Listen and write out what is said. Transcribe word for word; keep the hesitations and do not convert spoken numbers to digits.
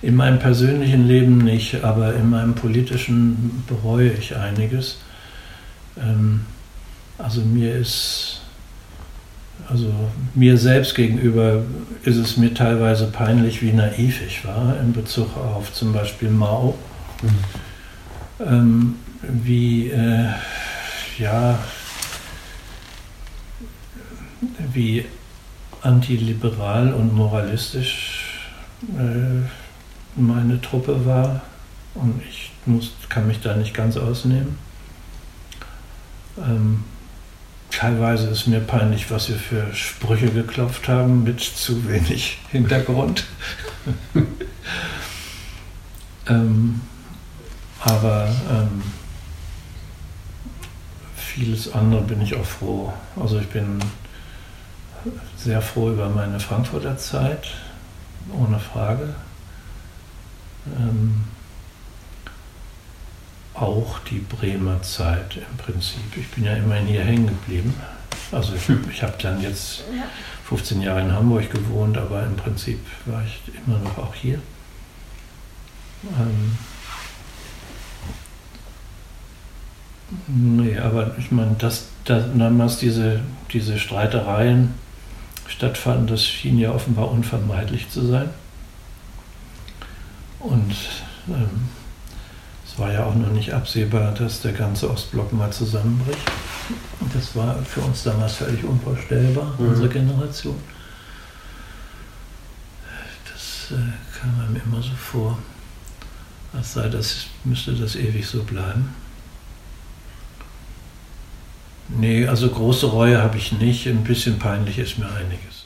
In meinem persönlichen Leben nicht, aber in meinem politischen bereue ich einiges. Ähm, also mir ist, also mir selbst gegenüber ist es mir teilweise peinlich, wie naiv ich war in Bezug auf zum Beispiel Mao. Mhm. Ähm, wie, äh, ja, wie antiliberal und moralistisch äh, meine Truppe war, und ich muss, kann mich da nicht ganz ausnehmen. Ähm, teilweise ist mir peinlich, was wir für Sprüche geklopft haben mit zu wenig Hintergrund. ähm, aber ähm, vieles andere bin ich auch froh. Also ich bin sehr froh über meine Frankfurter Zeit, ohne Frage. Ähm, auch die Bremer Zeit im Prinzip. Ich bin ja immerhin hier hängen geblieben. Also ich, ich habe dann jetzt fünfzehn Jahre in Hamburg gewohnt, aber im Prinzip war ich immer noch auch hier. Ähm, nee, aber ich meine, dass da damals diese, diese Streitereien stattfanden, das schien ja offenbar unvermeidlich zu sein. Und ähm, es war ja auch noch nicht absehbar, dass der ganze Ostblock mal zusammenbricht. Und das war für uns damals völlig unvorstellbar, mhm. unsere Generation. Das äh, kam einem immer so vor, als sei das, müsste das ewig so bleiben. Nee, also große Reue habe ich nicht, ein bisschen peinlich ist mir einiges.